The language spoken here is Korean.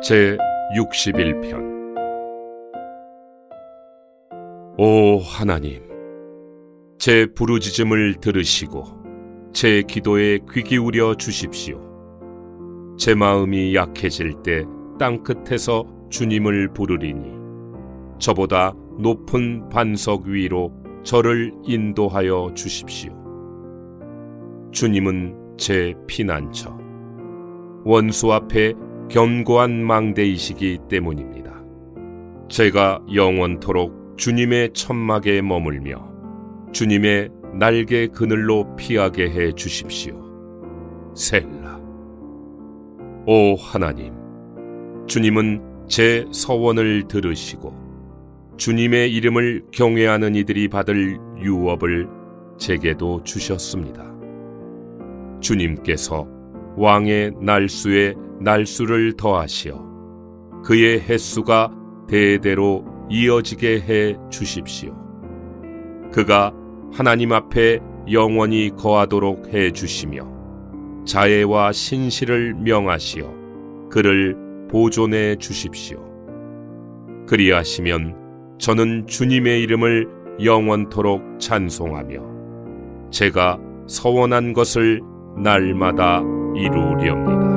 제 61편. 오 하나님, 제 부르짖음을 들으시고 제 기도에 귀 기울여 주십시오. 제 마음이 약해질 때 땅끝에서 주님을 부르리니 저보다 높은 반석 위로 저를 인도하여 주십시오. 주님은 제 피난처, 원수 앞에 견고한 망대이시기 때문입니다. 제가 영원토록 주님의 천막에 머물며 주님의 날개 그늘로 피하게 해 주십시오. 셀라. 오 하나님, 주님은 제 서원을 들으시고 주님의 이름을 경외하는 이들이 받을 유업을 제게도 주셨습니다. 주님께서 왕의 날수에 날수를 더하시어 그의 횟수가 대대로 이어지게 해 주십시오. 그가 하나님 앞에 영원히 거하도록 해 주시며 자애와 신실을 명하시어 그를 보존해 주십시오. 그리하시면 저는 주님의 이름을 영원토록 찬송하며 제가 서원한 것을 날마다 이루렵니다.